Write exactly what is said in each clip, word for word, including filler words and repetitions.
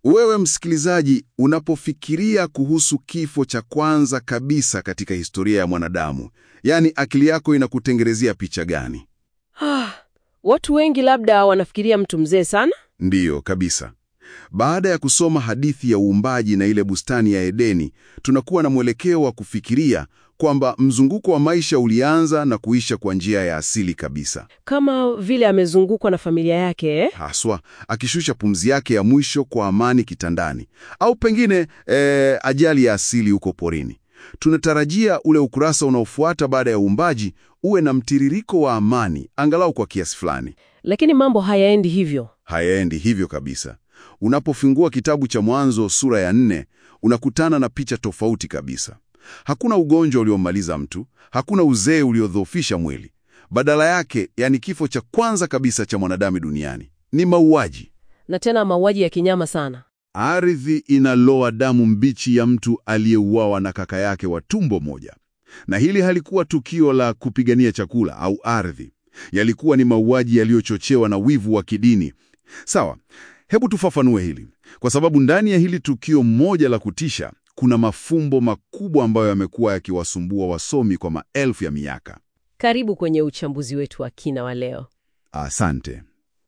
Wewe msikilizaji, unapofikiria kuhusu kifo cha kwanza kabisa katika historia ya mwanadamu, yani akili yako inakutengenezea picha gani? Ah, watu wengi labda wanafikiria mtu mzee sana? Ndiyo, kabisa. Baada ya kusoma hadithi ya uumbaji na ile bustani ya Edeni, tunakuwa na mwelekeo wa kufikiria kwamba mzunguko wa maisha ulianza na kuisha kwa njia ya asili kabisa. Kama vile amezungukwa na familia yake, eh? Haswa, akishusha pumzi yake ya mwisho kwa amani kitandani. Au pengine eh, ajali ya asili huko porini. Tunatarajia ule ukurasa unaofuata baada ya uumbaji uwe na mtiririko wa amani, angalau kwa kiasi fulani. Lakini mambo hayaendi hivyo. Hayaendi hivyo kabisa. Unapofungua kitabu cha Mwanzo sura ya nne, unakutana na picha tofauti kabisa. Hakuna ugonjwa uliomaliza mtu, hakuna uzee uliodhoofisha mwili. Badala yake, yani kifo cha kwanza kabisa cha mwanadamu duniani, ni mauaji. Na tena mauaji ya kinyama sana. Ardhi inaloa damu mbichi ya mtu aliyeuawa na kaka yake wa tumbo moja. Na hili halikuwa tukio la kupigania chakula au ardhi. Yalikuwa ni mauaji yaliyochochewa na wivu wa kidini. Sawa, hebu tufafanue hili. Kwa sababu ndani ya hili tukio moja la kutisha, kuna mafumbo makubwa ambayo yamekuwa yakiwasumbua wasomi kwa maelfu ya miaka. Karibu kwenye uchambuzi wetu wa kina wa leo. Asante.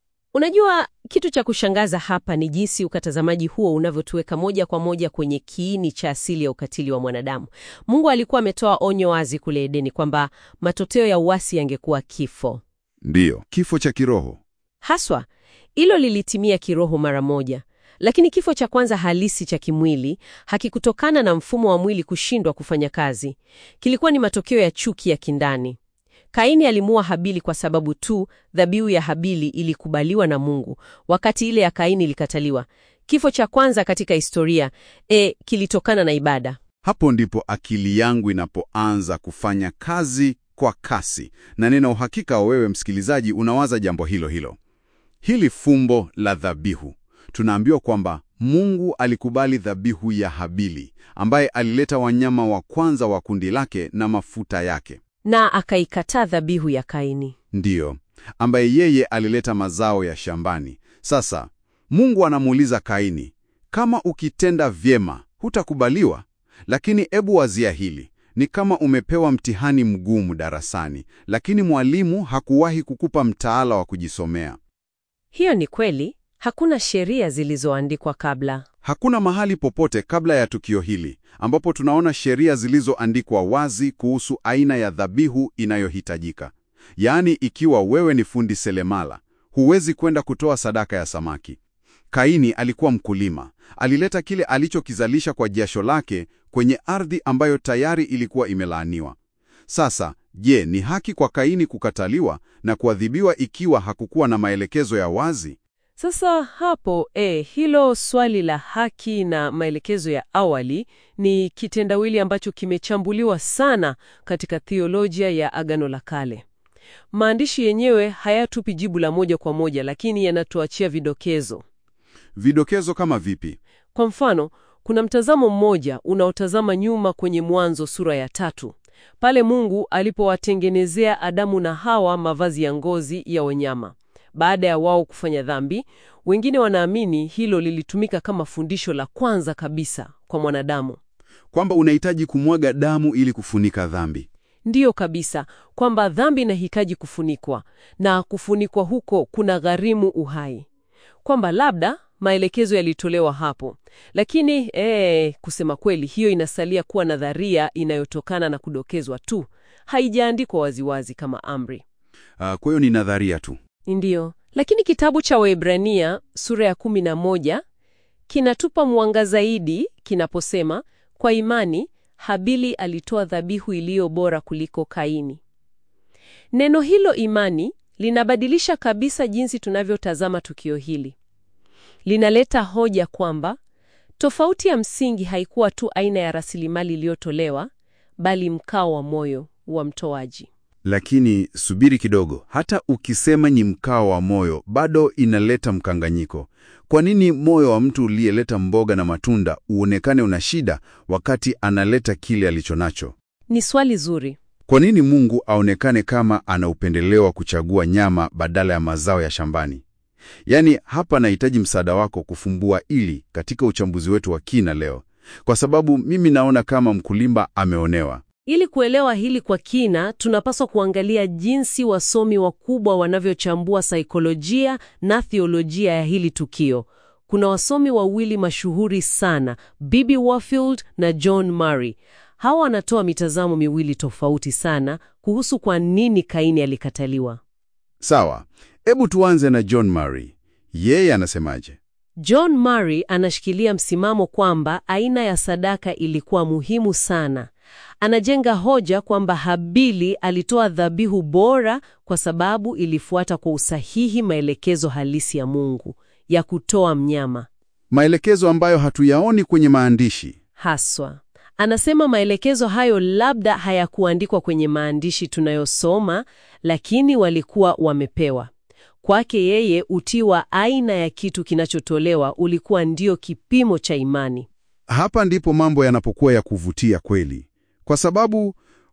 Unajua, kitu cha kushangaza hapa ni jinsi ukatazamaji huo unavyotuweka moja kwa moja kwenye kiini cha asili ya ukatili wa mwanadamu. Mungu alikuwa ametoa onyo wazi kule Edeni kwamba matokeo ya uasi yangekuwa kifo. Ndiyo, kifo cha kiroho. Haswa, hilo lilitimia kiroho mara moja. Lakini kifo cha kwanza halisi cha kimwili hakikutokana na mfumo wa mwili kushindwa kufanya kazi. Kilikuwa ni matokeo ya chuki ya kindani. Kaini alimuua Habili kwa sababu tu dhabihu ya Habili ilikubaliwa na Mungu, wakati ile ya Kaini ilikataliwa. Kifo cha kwanza katika historia e, kilitokana na ibada. Hapo ndipo akili yangu inapoanza kufanya kazi kwa kasi, na nina uhakika wewe msikilizaji unawaza jambo hilo hilo. Hili fumbo la dhabihu. Tunaambiwa kwamba Mungu alikubali dhabihu ya Habili, ambaye alileta wanyama wa kwanza wa kundi lake na mafuta yake. Na akaikataa dhabihu ya Kaini. Ndiyo, ambaye yeye alileta mazao ya shambani. Sasa, Mungu anamuuliza Kaini, kama ukitenda vyema, hutakubaliwa? Lakini ebu wazia hili, ni kama umepewa mtihani mgumu darasani, lakini mwalimu hakuwahi kukupa mtaala wa kujisomea. Hiyo ni kweli. Hakuna sheria zilizoandikwa kabla. Hakuna mahali popote kabla ya tukio hili ambapo tunaona sheria zilizoandikwa wazi kuhusu aina ya dhabihu inayohitajika. Yaani, ikiwa wewe ni fundi selemala, huwezi kwenda kutoa sadaka ya samaki. Kaini alikuwa mkulima. Alileta kile alichokizalisha kwa jasho lake kwenye ardhi ambayo tayari ilikuwa imelaaniwa. Sasa, je, ni haki kwa Kaini kukataliwa na kuadhibiwa ikiwa hakukuwa na maelekezo ya wazi? Sasa hapo eh, hilo swali la haki na maelekezo ya awali ni kitendawili ambacho kimechambuliwa sana katika theolojia ya Agano la Kale. Maandishi yenyewe hayatupi jibu la moja kwa moja, lakini yanatuachia vidokezo. Vidokezo kama vipi? Kwa mfano, kuna mtazamo mmoja unaotazama nyuma kwenye Mwanzo sura ya tatu, pale Mungu alipowatengenezea Adamu na Hawa mavazi ya ngozi ya wanyama baada ya wao kufanya dhambi. Wengine wanaamini hilo lilitumika kama fundisho la kwanza kabisa kwa mwanadamu, kwamba unahitaji kumwaga damu ili kufunika dhambi. Ndiyo kabisa, kwamba dhambi inahitaji kufunikwa, na kufunikwa huko kuna gharimu uhai. Kwamba labda maelekezo yalitolewa hapo. Lakini ee, kusema kweli, hiyo inasalia kuwa nadharia inayotokana na kudokezwa tu. Haijaandikwa waziwazi kama amri. Uh, kwa hiyo ni nadharia tu. Ndiyo, lakini kitabu cha Waebrania sura ya kumi na moja kinatupa mwanga zaidi kinaposema, kwa imani Habili alitoa dhabihu iliyo bora kuliko Kaini. Neno hilo imani linabadilisha kabisa jinsi tunavyotazama tukio hili. Linaleta hoja kwamba tofauti ya msingi haikuwa tu aina ya rasilimali iliyotolewa, bali mkao wa moyo wa mtoaji. Lakini subiri kidogo, hata ukisema ni mkao wa moyo, bado inaleta mkanganyiko. Kwa nini moyo wa mtu uliyeleta mboga na matunda uonekane una shida wakati analeta kile alichonacho? Ni swali zuri. Kwa nini Mungu aonekane kama ana upendeleo wa kuchagua nyama badala ya mazao ya shambani? Yaani hapa nahitaji msaada wako kufumbua ili katika uchambuzi wetu wa kina leo, kwa sababu mimi naona kama mkulima ameonewa. Ili kuelewa hili kwa kina, tunapaswa kuangalia jinsi wasomi wakubwa wanavyochambua saikolojia na theolojia ya hili tukio. Kuna wasomi wawili mashuhuri sana, Bibi Warfield na John Murray. Hawa wanatoa mitazamo miwili tofauti sana kuhusu kwa nini Kaini alikataliwa. Sawa, hebu tuanze na John Murray. Yeye anasemaje? John Murray anashikilia msimamo kwamba aina ya sadaka ilikuwa muhimu sana. Anajenga hoja kwamba Habili alitoa dhabihu bora kwa sababu ilifuata kwa usahihi maelekezo halisi ya Mungu ya kutoa mnyama. Maelekezo ambayo hatuyaoni kwenye maandishi. Haswa. Anasema maelekezo hayo labda hayakuandikwa kwenye maandishi tunayosoma, lakini walikuwa wamepewa. Kwake yeye, utii wa aina ya kitu kinachotolewa ulikuwa ndio kipimo cha imani. Hapa ndipo mambo yanapokuwa ya kuvutia kweli. Kwa sababu,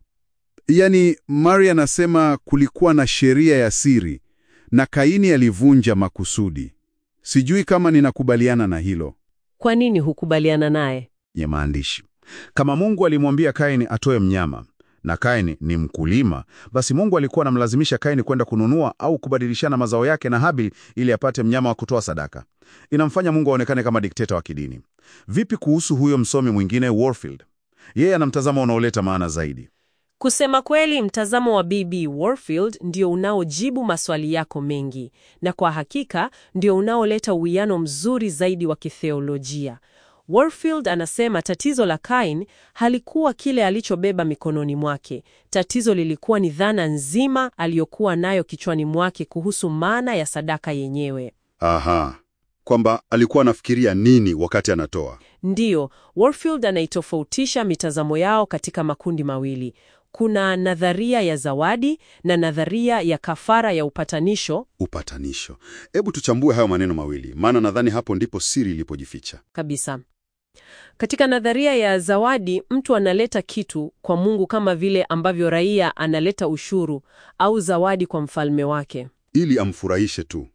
yani, Murray anasema kulikuwa na sheria ya siri na Kaini alivunja makusudi. Sijui kama ninakubaliana na hilo. Kwa nini hukubaliana naye? Ya maandishi. Kama Mungu alimwambia Kaini atoe mnyama, na Kaini ni mkulima, basi Mungu alikuwa anamlazimisha Kaini kwenda kununua au kubadilishana mazao yake na Habili ili apate mnyama wa kutoa sadaka. Inamfanya Mungu aonekane kama dikteta wa kidini. Vipi kuhusu huyo msomi mwingine Warfield? Yeye ana mtazamo unaoleta maana zaidi. Kusema kweli, mtazamo wa Bibi Warfield ndio unaojibu maswali yako mengi, na kwa hakika ndio unaoleta uwiano mzuri zaidi wa kitheolojia. Warfield anasema tatizo la Kain halikuwa kile alichobeba mikononi mwake. Tatizo lilikuwa ni dhana nzima aliyokuwa nayo kichwani mwake kuhusu maana ya sadaka yenyewe. Aha, kwamba alikuwa anafikiria nini wakati anatoa. Ndiyo, Warfield anaitofautisha mitazamo yao katika makundi mawili. Kuna nadharia ya zawadi na nadharia ya kafara ya upatanisho. Upatanisho. Hebu tuchambue hayo maneno mawili, maana nadhani hapo ndipo siri ilipojificha. Kabisa. Katika nadharia ya zawadi, mtu analeta kitu kwa Mungu kama vile ambavyo raia analeta ushuru au zawadi kwa mfalme wake, ili amfurahishe tu.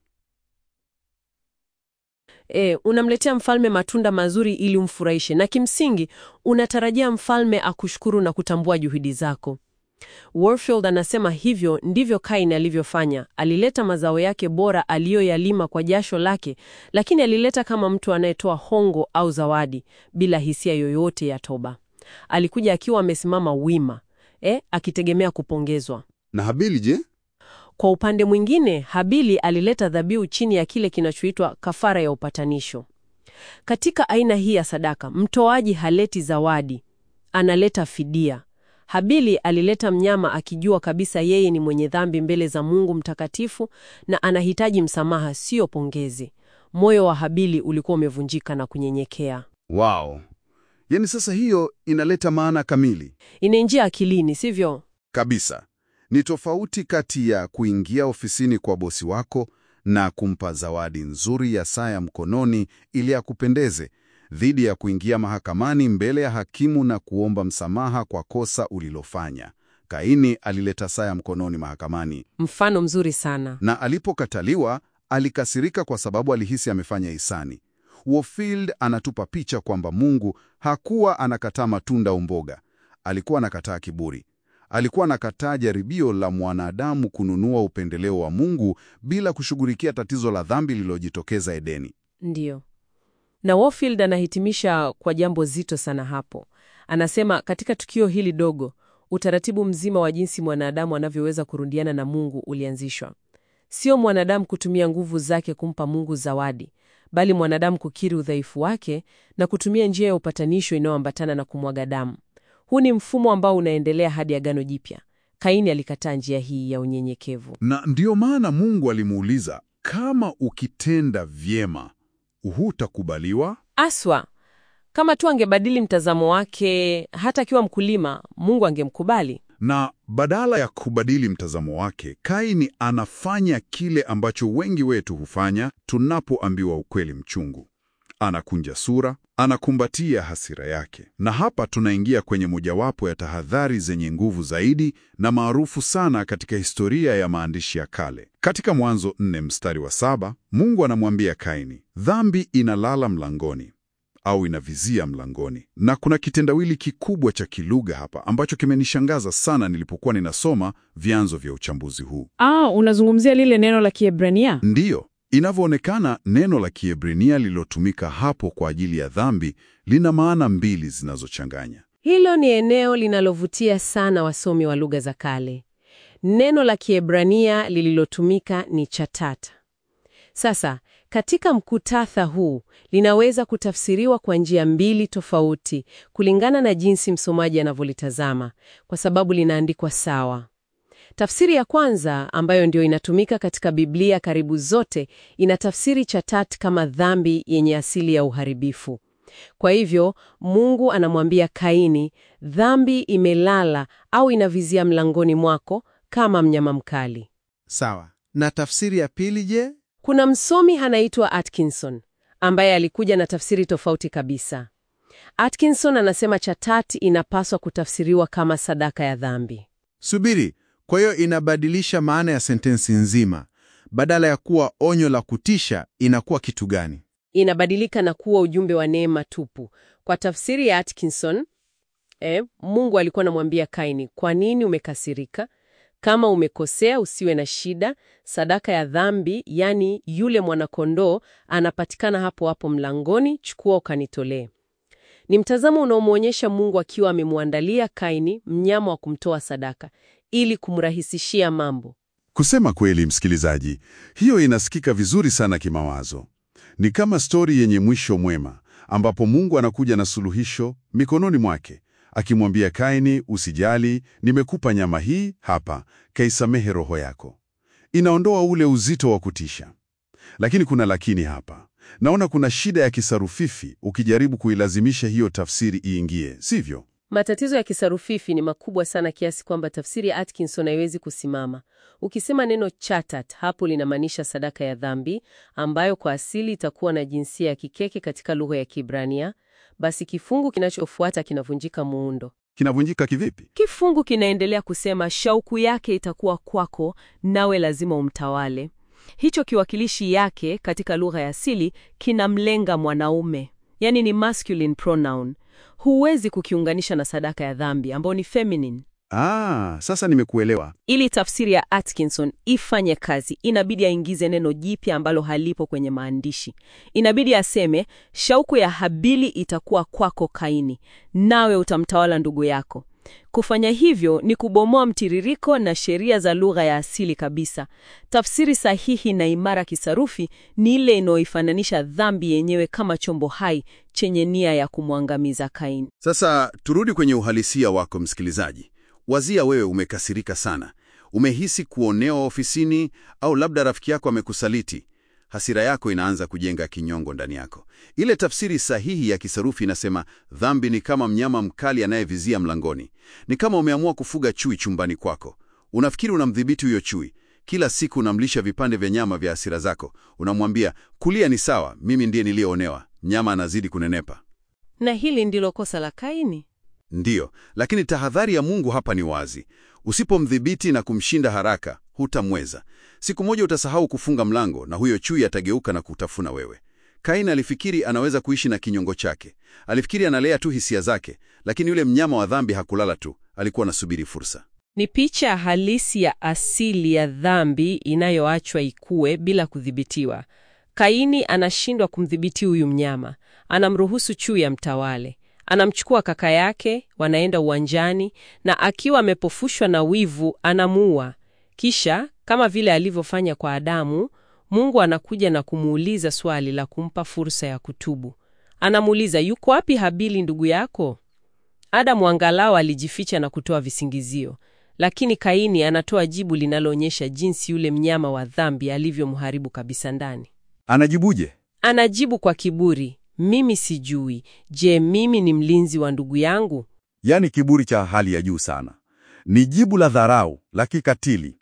E, unamletea mfalme matunda mazuri ili umfurahishe, na kimsingi unatarajia mfalme akushukuru na kutambua juhudi zako. Warfield anasema hivyo ndivyo Kain alivyofanya. Alileta mazao yake bora aliyoyalima kwa jasho lake, lakini alileta kama mtu anayetoa hongo au zawadi bila hisia yoyote ya toba. Alikuja akiwa amesimama wima, eh, akitegemea kupongezwa. Na Habili je? Kwa upande mwingine, Habili alileta dhabihu chini ya kile kinachoitwa kafara ya upatanisho. Katika aina hii ya sadaka, mtoaji haleti zawadi, analeta fidia. Habili alileta mnyama akijua kabisa yeye ni mwenye dhambi mbele za Mungu mtakatifu na anahitaji msamaha, sio pongezi. Moyo wa Habili ulikuwa umevunjika na kunyenyekea. Wow. Yaani sasa hiyo inaleta maana kamili. Inaingia akilini, sivyo? Kabisa. Ni tofauti kati ya kuingia ofisini kwa bosi wako na kumpa zawadi nzuri ya saa ya mkononi ili akupendeze, dhidi ya kuingia mahakamani mbele ya hakimu na kuomba msamaha kwa kosa ulilofanya. Kaini alileta saa ya mkononi mahakamani. Mfano mzuri sana. Na alipokataliwa, alikasirika kwa sababu alihisi amefanya hisani. Warfield anatupa picha kwamba Mungu hakuwa anakataa matunda au mboga. Alikuwa anakataa kiburi. Alikuwa anakataa jaribio la mwanadamu kununua upendeleo wa Mungu bila kushughulikia tatizo la dhambi lililojitokeza Edeni. Ndiyo. Na Warfield anahitimisha kwa jambo zito sana hapo. Anasema katika tukio hili dogo, utaratibu mzima wa jinsi mwanadamu anavyoweza kurundiana na Mungu ulianzishwa. Sio mwanadamu kutumia nguvu zake kumpa Mungu zawadi, bali mwanadamu kukiri udhaifu wake na kutumia njia ya upatanisho inayoambatana na kumwaga damu. Huu ni mfumo ambao unaendelea hadi Agano Jipya. Kaini alikataa njia hii ya unyenyekevu. Na ndiyo maana Mungu alimuuliza, kama ukitenda vyema, hutakubaliwa? Aswa, kama tu angebadili mtazamo wake, hata akiwa mkulima, Mungu angemkubali. Na badala ya kubadili mtazamo wake, Kaini anafanya kile ambacho wengi wetu hufanya tunapoambiwa ukweli mchungu. anakunja sura, anakumbatia hasira yake. Na hapa tunaingia kwenye mojawapo ya tahadhari zenye nguvu zaidi na maarufu sana katika historia ya maandishi ya kale. Katika Mwanzo nne mstari wa saba, Mungu anamwambia Kaini, dhambi inalala mlangoni au inavizia mlangoni. Na kuna kitendawili kikubwa cha kilugha hapa ambacho kimenishangaza sana nilipokuwa ninasoma vyanzo vya uchambuzi huu. Ah, unazungumzia lile neno la Kiebrania? Ndiyo. Inavyoonekana, neno la Kiebrania lililotumika hapo kwa ajili ya dhambi lina maana mbili zinazochanganya. Hilo ni eneo linalovutia sana wasomi wa lugha za kale. Neno la Kiebrania lililotumika ni chatata. Sasa, katika mkutatha huu, linaweza kutafsiriwa kwa njia mbili tofauti kulingana na jinsi msomaji anavyolitazama, kwa sababu linaandikwa sawa. Tafsiri ya kwanza, ambayo ndio inatumika katika Biblia karibu zote, inatafsiri chatat kama dhambi yenye asili ya uharibifu. Kwa hivyo, Mungu anamwambia Kaini, dhambi imelala au inavizia mlangoni mwako kama mnyama mkali. Sawa. Na tafsiri ya pili je? Kuna msomi anaitwa Atkinson, ambaye alikuja na tafsiri tofauti kabisa. Atkinson anasema chatat inapaswa kutafsiriwa kama sadaka ya dhambi. Subiri. Kwa hiyo inabadilisha maana ya sentensi nzima. Badala ya kuwa onyo la kutisha, inakuwa kitu gani? Inabadilika na kuwa ujumbe wa neema tupu. Kwa tafsiri ya Atkinson, eh, Mungu alikuwa anamwambia Kaini, kwa nini umekasirika? Kama umekosea usiwe na shida, sadaka ya dhambi, yani yule mwanakondoo, anapatikana hapo hapo mlangoni, chukua ukanitolee. Ni mtazamo unaomwonyesha Mungu akiwa amemwandalia Kaini mnyama wa kumtoa sadaka, ili kumrahisishia mambo. Kusema kweli, msikilizaji, hiyo inasikika vizuri sana kimawazo. Ni kama stori yenye mwisho mwema, ambapo Mungu anakuja na suluhisho mikononi mwake, akimwambia Kaini, usijali, nimekupa nyama hii hapa, kaisamehe roho yako. Inaondoa ule uzito wa kutisha. Lakini kuna lakini hapa. Naona kuna shida ya kisarufifi ukijaribu kuilazimisha hiyo tafsiri iingie, sivyo? Matatizo ya kisarufifi ni makubwa sana kiasi kwamba tafsiri ya Atkinson haiwezi kusimama. Ukisema neno chatat, hapo linamaanisha sadaka ya dhambi, ambayo kwa asili itakuwa na jinsia ya kikeke katika lugha ya Kiebrania, basi kifungu kinachofuata kinavunjika muundo. Kinavunjika kivipi? Kifungu kinaendelea kusema shauku yake itakuwa kwako, nawe lazima umtawale. Hicho kiwakilishi yake katika lugha ya asili kinamlenga mwanaume, yani ni masculine pronoun. Huwezi kukiunganisha na sadaka ya dhambi ambayo ni feminine. Ah, sasa nimekuelewa. Ili tafsiri ya Atkinson ifanye kazi, inabidi aingize neno jipya ambalo halipo kwenye maandishi. Inabidi aseme, shauku ya Habili itakuwa kwako Kaini, nawe utamtawala ndugu yako. Kufanya hivyo ni kubomoa mtiririko na sheria za lugha ya asili kabisa. Tafsiri sahihi na imara kisarufi ni ile inayoifananisha dhambi yenyewe kama chombo hai chenye nia ya kumwangamiza Kaini. Sasa turudi kwenye uhalisia wako, msikilizaji. Wazia wewe umekasirika sana. Umehisi kuonewa ofisini, au labda rafiki yako amekusaliti. Hasira yako inaanza kujenga kinyongo ndani yako. Ile tafsiri sahihi ya kisarufi inasema dhambi ni kama mnyama mkali anayevizia mlangoni. Ni kama umeamua kufuga chui chumbani kwako. Unafikiri unamdhibiti huyo chui. Kila siku unamlisha vipande vya nyama vya hasira zako. Unamwambia, kulia ni sawa, mimi ndiye niliyoonewa. Nyama anazidi kunenepa. Na hili ndilo kosa la Kaini. Ndiyo, lakini tahadhari ya Mungu hapa ni wazi. Usipomdhibiti na kumshinda haraka, hutamweza. Siku moja utasahau kufunga mlango na huyo chui atageuka na kutafuna wewe. Kaini alifikiri anaweza kuishi na kinyongo chake. Alifikiri analea tu hisia zake, lakini yule mnyama wa dhambi hakulala tu, alikuwa anasubiri fursa. Ni picha halisi ya asili ya dhambi inayoachwa ikue bila kudhibitiwa. Kaini anashindwa kumdhibiti huyu mnyama. Anamruhusu chui amtawale. Anamchukua kaka yake, wanaenda uwanjani, na akiwa amepofushwa na wivu, anamuua. Kisha, kama vile alivyofanya kwa Adamu, Mungu anakuja na kumuuliza swali la kumpa fursa ya kutubu. Anamuuliza, yuko wapi Habili ndugu yako? Adamu angalau alijificha na kutoa visingizio, lakini Kaini anatoa jibu linaloonyesha jinsi yule mnyama wa dhambi alivyomharibu kabisa ndani. Anajibuje? Anajibu kwa kiburi, mimi sijui. Je, mimi ni mlinzi wa ndugu yangu? Yaani kiburi cha hali ya juu sana. Ni jibu la dharau, la kikatili.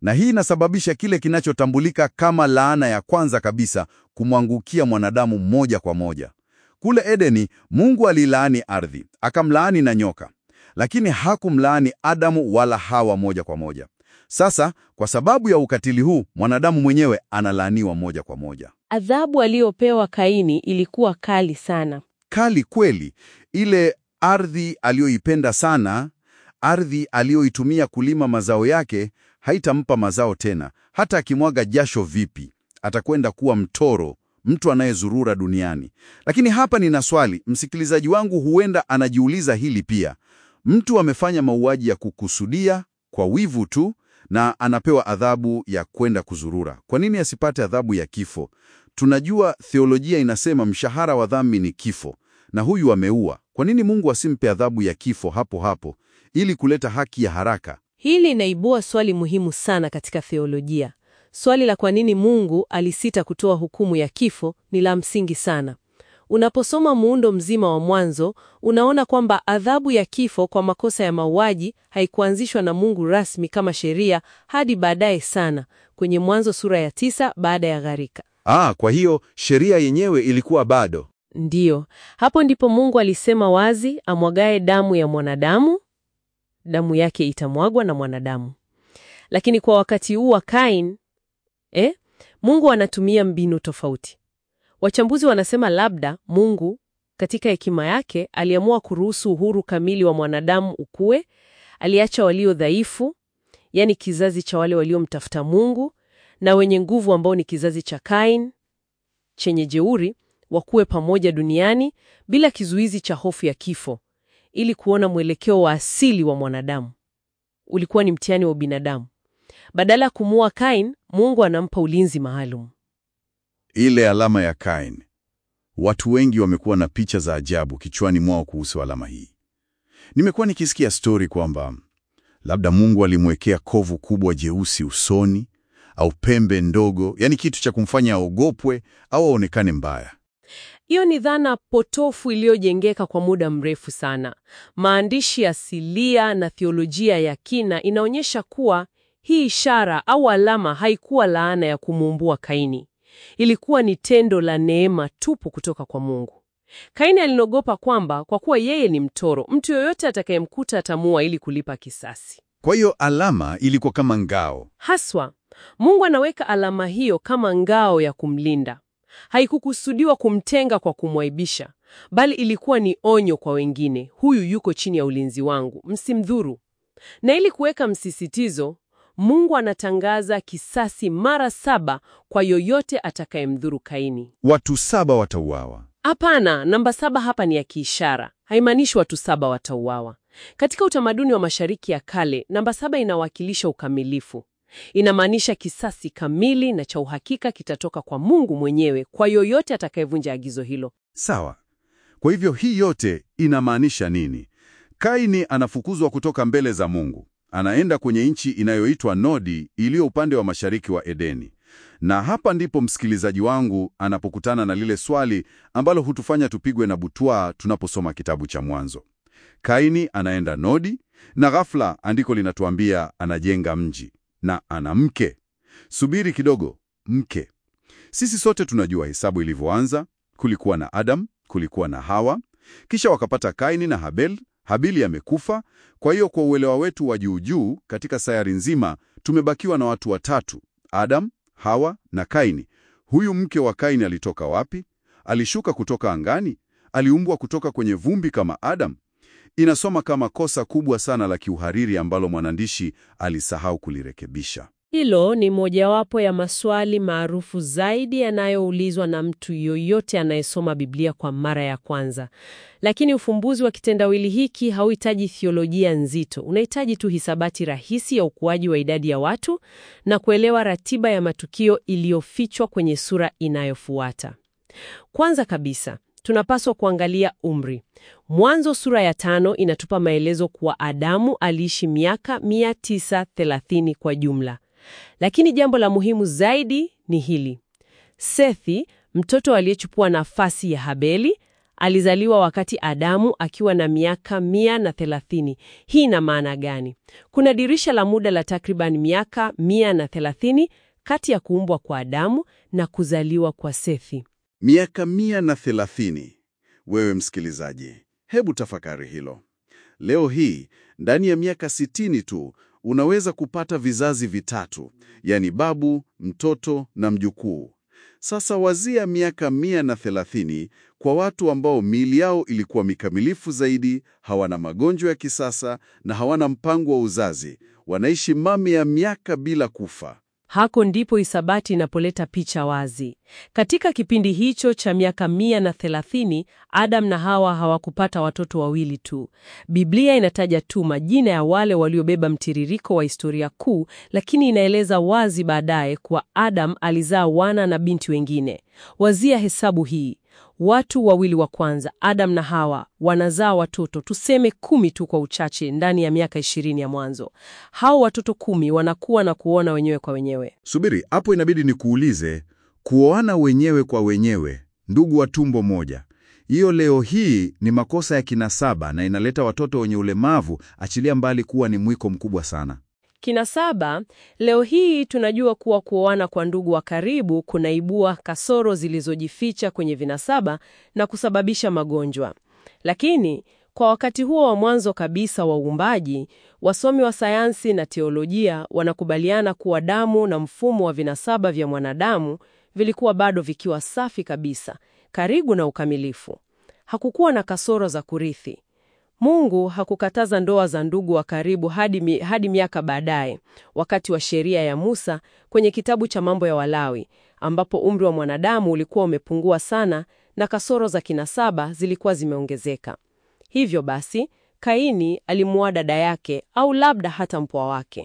Na hii inasababisha kile kinachotambulika kama laana ya kwanza kabisa kumwangukia mwanadamu moja kwa moja. Kule Edeni, Mungu alilaani ardhi, akamlaani na nyoka, lakini hakumlaani Adamu wala Hawa moja kwa moja. Sasa, kwa sababu ya ukatili huu, mwanadamu mwenyewe analaaniwa moja kwa moja. Adhabu aliyopewa Kaini ilikuwa kali sana. Kali kweli. Ile ardhi aliyoipenda sana, ardhi aliyoitumia kulima mazao yake, haitampa mazao tena. Hata akimwaga jasho vipi, atakwenda kuwa mtoro, mtu anayezurura duniani. Lakini hapa nina swali, msikilizaji wangu huenda anajiuliza hili pia. Mtu amefanya mauaji ya kukusudia kwa wivu tu na anapewa adhabu ya kwenda kuzurura. Kwa nini asipate adhabu ya kifo? Tunajua theolojia inasema mshahara wa dhambi ni kifo, na huyu ameua. Kwa nini Mungu asimpe adhabu ya kifo hapo hapo ili kuleta haki ya haraka? Hili inaibua swali muhimu sana katika theolojia. Swali la kwa nini Mungu alisita kutoa hukumu ya kifo ni la msingi sana. Unaposoma muundo mzima wa Mwanzo, unaona kwamba adhabu ya kifo kwa makosa ya mauaji haikuanzishwa na Mungu rasmi kama sheria hadi baadaye sana, kwenye Mwanzo sura ya tisa baada ya gharika. Ah, kwa hiyo sheria yenyewe ilikuwa bado. Ndiyo, hapo ndipo Mungu alisema wazi, amwagae damu ya mwanadamu, damu yake itamwagwa na mwanadamu. Lakini kwa wakati huu wa Kain, eh, Mungu anatumia mbinu tofauti. Wachambuzi wanasema labda Mungu katika hekima yake aliamua kuruhusu uhuru kamili wa mwanadamu ukue, aliacha walio dhaifu, yani kizazi cha wale waliomtafuta Mungu, na wenye nguvu ambao ni kizazi cha Kain, chenye jeuri, wakue pamoja duniani bila kizuizi cha hofu ya kifo, ili kuona mwelekeo wa asili wa mwanadamu. Ulikuwa ni mtihani wa binadamu. Badala ya kumua Kain, Mungu anampa ulinzi maalum. Ile alama ya Kain. Watu wengi wamekuwa na picha za ajabu kichwani mwao kuhusu alama hii. Nimekuwa nikisikia stori kwamba labda Mungu alimwekea kovu kubwa jeusi usoni au pembe ndogo, yani kitu cha kumfanya aogopwe au aonekane mbaya. Hiyo ni dhana potofu iliyojengeka kwa muda mrefu sana. Maandishi asilia na theolojia ya kina inaonyesha kuwa hii ishara au alama haikuwa laana ya kumuumbua Kaini. Ilikuwa ni tendo la neema tupu kutoka kwa Mungu. Kaini alinogopa kwamba kwa kuwa yeye ni mtoro, mtu yoyote atakayemkuta atamua ili kulipa kisasi. Kwa hiyo alama ilikuwa kama ngao. Haswa, Mungu anaweka alama hiyo kama ngao ya kumlinda. Haikukusudiwa kumtenga kwa kumwaibisha, bali ilikuwa ni onyo kwa wengine. Huyu yuko chini ya ulinzi wangu, msimdhuru. Na ili kuweka msisitizo, Mungu anatangaza kisasi mara saba kwa yoyote atakayemdhuru Kaini. Watu saba watauawa. Hapana, namba saba hapa ni ya kiishara. Haimaanishi watu saba watauawa. Katika utamaduni wa Mashariki ya Kale, namba saba inawakilisha ukamilifu. Inamaanisha kisasi kamili na cha uhakika kitatoka kwa Mungu mwenyewe kwa yoyote atakayevunja agizo hilo. Sawa. Kwa hivyo hii yote inamaanisha nini? Kaini anafukuzwa kutoka mbele za Mungu. Anaenda kwenye nchi inayoitwa Nodi iliyo upande wa mashariki wa Edeni. Na hapa ndipo msikilizaji wangu anapokutana na lile swali ambalo hutufanya tupigwe na butwaa tunaposoma kitabu cha Mwanzo. Kaini anaenda Nodi na ghafla andiko linatuambia anajenga mji na ana mke. Subiri kidogo, mke. Sisi sote tunajua hesabu ilivyoanza. Kulikuwa na Adam, kulikuwa na Hawa, kisha wakapata Kaini na Habel. Habili amekufa. Kwa hiyo kwa uelewa wetu wa juu juu katika sayari nzima tumebakiwa na watu watatu, Adam, Hawa na Kaini. Huyu mke wa Kaini alitoka wapi? Alishuka kutoka angani? Aliumbwa kutoka kwenye vumbi kama Adam? Inasoma kama kosa kubwa sana la kiuhariri ambalo mwanandishi alisahau kulirekebisha. Hilo ni mojawapo ya maswali maarufu zaidi yanayoulizwa na mtu yoyote anayesoma Biblia kwa mara ya kwanza. Lakini ufumbuzi wa kitendawili hiki hauhitaji theolojia nzito. Unahitaji tu hisabati rahisi ya ukuaji wa idadi ya watu na kuelewa ratiba ya matukio iliyofichwa kwenye sura inayofuata. Kwanza kabisa, tunapaswa kuangalia umri. Mwanzo sura ya tano inatupa maelezo kuwa Adamu aliishi miaka mia tisa thelathini kwa jumla. Lakini jambo la muhimu zaidi ni hili. Sethi, mtoto aliyechukua nafasi ya Habeli, Alizaliwa wakati Adamu akiwa na miaka mia na thelathini. Hii ina maana gani? Kuna dirisha la muda la takriban miaka mia na thelathini kati ya kuumbwa kwa Adamu na kuzaliwa kwa Sethi. Miaka mia na thelathini. Wewe msikilizaji, hebu tafakari hilo. Leo hii, ndani ya miaka sitini tu, unaweza kupata vizazi vitatu, yani babu, mtoto na mjukuu. Sasa wazia miaka mia na thelathini kwa watu ambao miili yao ilikuwa mikamilifu zaidi, hawana magonjwa ya kisasa na hawana mpango wa uzazi. Wanaishi mamia ya miaka bila kufa. Hako ndipo hisabati inapoleta picha wazi. Katika kipindi hicho cha miaka mia na thelathini, Adam na Hawa hawakupata watoto wawili tu. Biblia inataja tu majina ya wale waliobeba mtiririko wa historia kuu, lakini inaeleza wazi baadaye kuwa Adam alizaa wana na binti wengine. Wazia hesabu hii. Watu wawili wa kwanza, Adam na Hawa, wanazaa watoto tuseme kumi tu kwa uchache ndani ya miaka ishirini ya mwanzo. Hao watoto kumi wanakuwa na kuona wenyewe kwa wenyewe. Subiri, hapo inabidi nikuulize, kuoana wenyewe kwa wenyewe, ndugu wa tumbo moja, hiyo leo hii ni makosa ya kinasaba na inaleta watoto wenye ulemavu, achilia mbali kuwa ni mwiko mkubwa sana. Kinasaba, leo hii tunajua kuwa kuoana kwa ndugu wa karibu kunaibua kasoro zilizojificha kwenye vinasaba na kusababisha magonjwa. Lakini kwa wakati huo wa mwanzo kabisa wa uumbaji, wasomi wa sayansi na teolojia wanakubaliana kuwa damu na mfumo wa vinasaba vya mwanadamu vilikuwa bado vikiwa safi kabisa, karibu na ukamilifu. Hakukuwa na kasoro za kurithi. Mungu hakukataza ndoa za ndugu wa karibu hadi, mi, hadi miaka baadaye, wakati wa sheria ya Musa kwenye kitabu cha Mambo ya Walawi, ambapo umri wa mwanadamu ulikuwa umepungua sana na kasoro za kinasaba zilikuwa zimeongezeka. Hivyo basi, Kaini alimuoa dada yake au labda hata mpwa wake.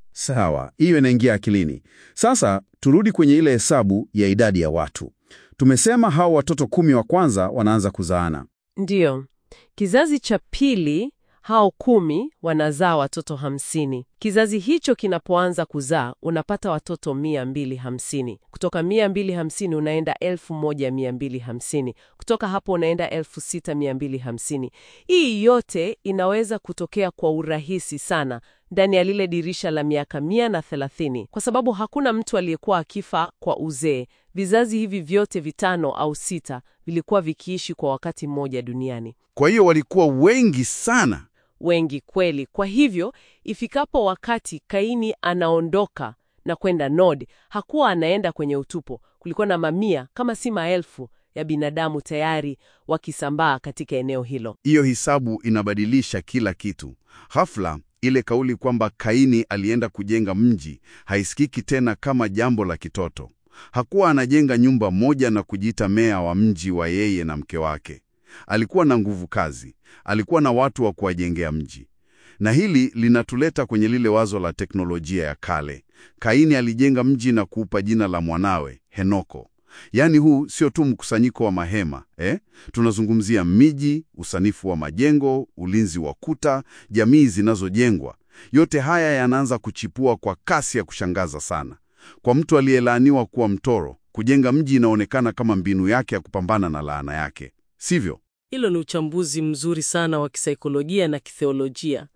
Sawa, hiyo inaingia akilini. Sasa turudi kwenye ile hesabu ya idadi ya watu. Tumesema hao watoto kumi wa kwanza wanaanza kuzaana. Ndiyo. Kizazi cha pili, hao kumi wanazaa watoto hamsini. Kizazi hicho kinapoanza kuzaa, unapata watoto mia mbili hamsini. Kutoka mia mbili hamsini unaenda elfu moja mia mbili hamsini. Kutoka hapo unaenda elfu sita mia mbili hamsini. Hii yote inaweza kutokea kwa urahisi sana ndani ya lile dirisha la miaka mia na thelathini, kwa sababu hakuna mtu aliyekuwa akifa kwa uzee. Vizazi hivi vyote vitano au sita vilikuwa vikiishi kwa wakati mmoja duniani. Kwa hiyo walikuwa wengi sana. Wengi kweli. Kwa hivyo, ifikapo wakati Kaini anaondoka na kwenda Nod, hakuwa anaenda kwenye utupo. Kulikuwa na mamia kama si maelfu ya binadamu tayari wakisambaa katika eneo hilo. Hiyo hisabu inabadilisha kila kitu. Hafla ile kauli kwamba Kaini alienda kujenga mji haisikiki tena kama jambo la kitoto. Hakuwa anajenga nyumba moja na kujiita meya wa mji wa yeye na mke wake. Alikuwa na nguvu kazi, alikuwa na watu wa kuwajengea mji. Na hili linatuleta kwenye lile wazo la teknolojia ya kale. Kaini alijenga mji na kuupa jina la mwanawe, Henoko. Yaani huu sio tu mkusanyiko wa mahema, eh? Tunazungumzia miji, usanifu wa majengo, ulinzi wa kuta, jamii zinazojengwa. Yote haya yanaanza kuchipua kwa kasi ya kushangaza sana. Kwa mtu aliyelaaniwa kuwa mtoro, kujenga mji inaonekana kama mbinu yake ya kupambana na laana yake. Sivyo? Hilo ni uchambuzi mzuri sana wa kisaikolojia na kitheolojia.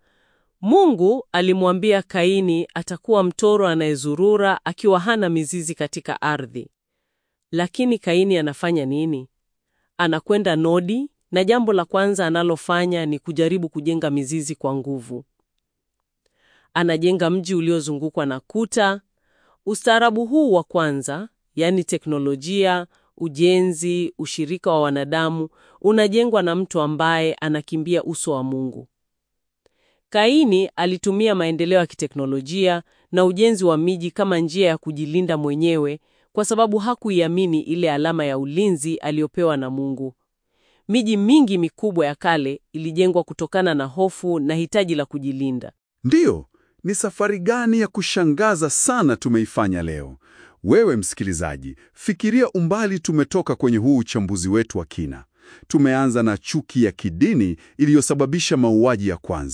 Mungu alimwambia Kaini atakuwa mtoro anayezurura akiwa hana mizizi katika ardhi. Lakini Kaini anafanya nini? Anakwenda Nodi, na jambo la kwanza analofanya ni kujaribu kujenga mizizi kwa nguvu. Anajenga mji uliozungukwa na kuta. Ustaarabu huu wa kwanza, yani teknolojia, ujenzi, ushirika wa wanadamu, unajengwa na mtu ambaye anakimbia uso wa Mungu. Kaini alitumia maendeleo ya kiteknolojia na ujenzi wa miji kama njia ya kujilinda mwenyewe, kwa sababu hakuiamini ile alama ya ulinzi aliyopewa na Mungu. Miji mingi mikubwa ya kale ilijengwa kutokana na hofu na hitaji la kujilinda. Ndiyo, ni safari gani ya kushangaza sana tumeifanya leo. Wewe msikilizaji, fikiria umbali tumetoka kwenye huu uchambuzi wetu wa kina. Tumeanza na chuki ya kidini iliyosababisha mauaji ya kwanza.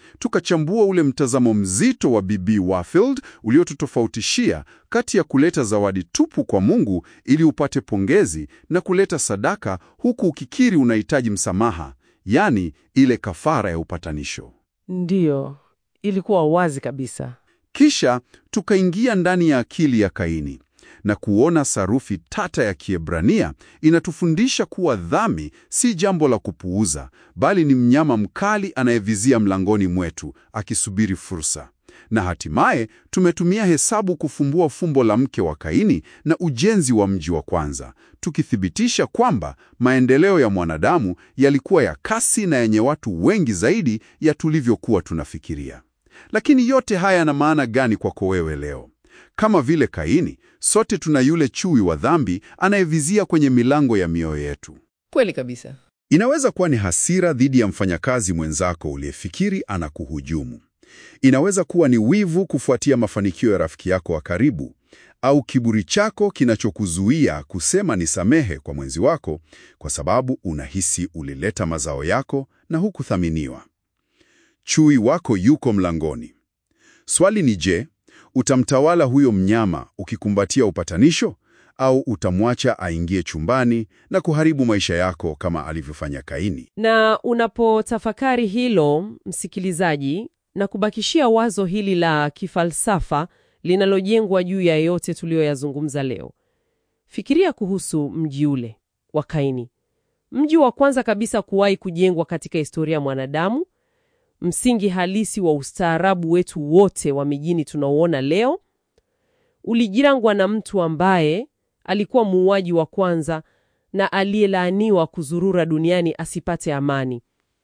Tukachambua ule mtazamo mzito wa Bibi Warfield uliotutofautishia kati ya kuleta zawadi tupu kwa Mungu ili upate pongezi na kuleta sadaka huku ukikiri unahitaji msamaha, yani ile kafara ya upatanisho. Ndiyo, ilikuwa wazi kabisa. Kisha tukaingia ndani ya akili ya Kaini na kuona sarufi tata ya Kiebrania inatufundisha kuwa dhambi si jambo la kupuuza, bali ni mnyama mkali anayevizia mlangoni mwetu akisubiri fursa. Na hatimaye tumetumia hesabu kufumbua fumbo la mke wa Kaini na ujenzi wa mji wa kwanza, tukithibitisha kwamba maendeleo ya mwanadamu yalikuwa ya kasi na yenye watu wengi zaidi ya tulivyokuwa tunafikiria. Lakini yote haya yana maana gani kwako wewe leo? Kama vile Kaini, sote tuna yule chui wa dhambi anayevizia kwenye milango ya mioyo yetu. Kweli kabisa. Inaweza kuwa ni hasira dhidi ya mfanyakazi mwenzako uliyefikiri anakuhujumu. Inaweza kuwa ni wivu kufuatia mafanikio ya rafiki yako wa karibu, au kiburi chako kinachokuzuia kusema nisamehe kwa mwenzi wako kwa sababu unahisi ulileta mazao yako na hukuthaminiwa. Chui wako yuko mlangoni. Swali ni je, utamtawala huyo mnyama ukikumbatia upatanisho, au utamwacha aingie chumbani na kuharibu maisha yako kama alivyofanya Kaini? Na unapotafakari hilo, msikilizaji, na kubakishia wazo hili la kifalsafa linalojengwa juu ya yote tuliyoyazungumza leo, fikiria kuhusu mji ule wa Kaini, mji wa kwanza kabisa kuwahi kujengwa katika historia ya mwanadamu, msingi halisi wa ustaarabu wetu wote wa mijini tunaoona leo. Ulijirangwa na mtu ambaye alikuwa muuaji wa kwanza na aliyelaaniwa kuzurura duniani asipate amani.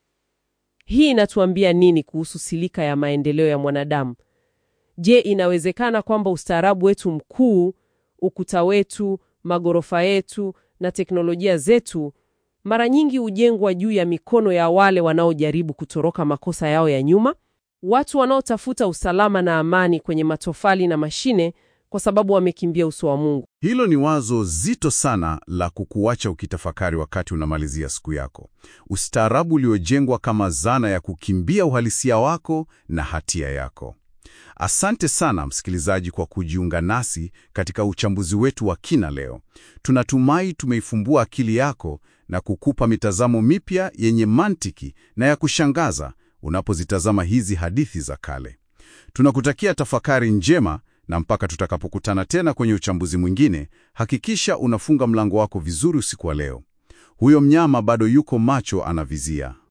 Hii inatuambia nini kuhusu silika ya maendeleo ya mwanadamu? Je, inawezekana kwamba ustaarabu wetu mkuu, ukuta wetu, magorofa yetu na teknolojia zetu mara nyingi hujengwa juu ya mikono ya wale wanaojaribu kutoroka makosa yao ya nyuma, watu wanaotafuta usalama na amani kwenye matofali na mashine kwa sababu wamekimbia uso wa Mungu? Hilo ni wazo zito sana la kukuacha ukitafakari wakati unamalizia siku yako. Ustaarabu uliojengwa kama zana ya kukimbia uhalisia wako na hatia yako. Asante sana msikilizaji kwa kujiunga nasi katika uchambuzi wetu wa kina leo. Tunatumai tumeifumbua akili yako na kukupa mitazamo mipya yenye mantiki na ya kushangaza unapozitazama hizi hadithi za kale. Tunakutakia tafakari njema, na mpaka tutakapokutana tena kwenye uchambuzi mwingine, hakikisha unafunga mlango wako vizuri usiku wa leo. Huyo mnyama bado yuko macho, anavizia.